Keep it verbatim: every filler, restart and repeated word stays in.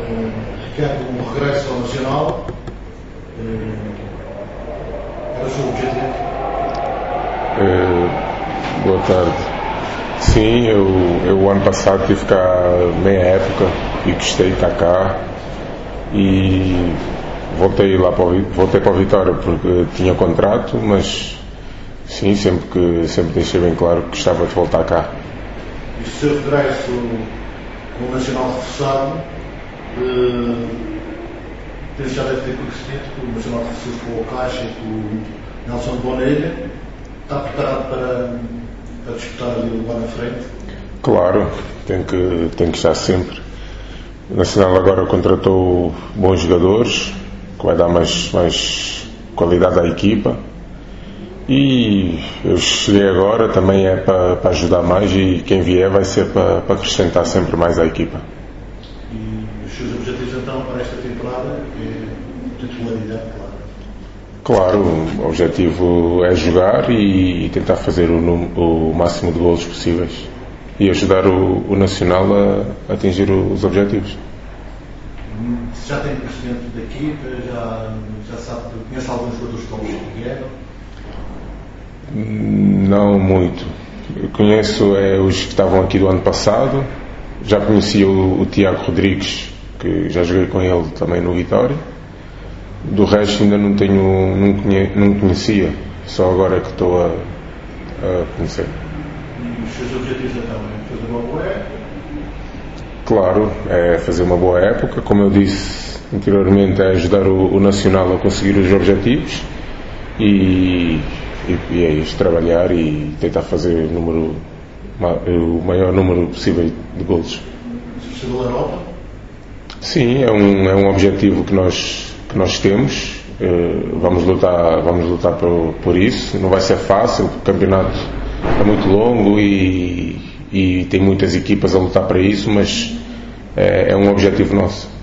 Ricardo, um regresso ao Nacional, era o seu objetivo? Uh, boa tarde. Sim, eu, eu ano passado tive cá meia época e gostei de estar cá e voltei lá para o, voltei para a Vitória porque tinha contrato, mas sim, sempre que sempre deixei bem claro que gostava de voltar cá. E o seu regresso com o Nacional reforçado, uh, penso já deve ter conhecido que o Nacional reforçou com o Caixa e com o Nelson Bonelha. Está preparado para, para disputar ali lá na frente? Claro, tem que, tem que estar sempre. O Nacional agora contratou bons jogadores, que vai dar mais, mais qualidade à equipa. E eu cheguei agora, também é para, para ajudar mais, e quem vier vai ser para, para acrescentar sempre mais à equipa. E os seus objetivos então para esta temporada é titularidade, claro? Claro, o objetivo é jogar e tentar fazer o, o máximo de golos possíveis e ajudar o, o Nacional a, a atingir os objetivos. Já tem conhecimento da equipa, já, já sabe, conhece alguns jogadores que vieram? Não muito. Eu conheço é, os que estavam aqui do ano passado, já conhecia o, o Tiago Rodrigues, que já joguei com ele também no Vitória. Do resto ainda não tenho, não, conhe, não conhecia, só agora que estou a, a conhecer. E os seus objetivos então é fazer uma boa época? Claro, é fazer uma boa época, como eu disse anteriormente, é ajudar o, o Nacional a conseguir os objetivos e, e, e é isso, trabalhar e tentar fazer o, número, o maior número possível de golos. Chegou à Europa? Sim, é um, é um objetivo que nós que nós temos, vamos lutar, vamos lutar por, por isso. Não vai ser fácil, o campeonato é muito longo e, e tem muitas equipas a lutar para isso, mas é, é um objetivo nosso.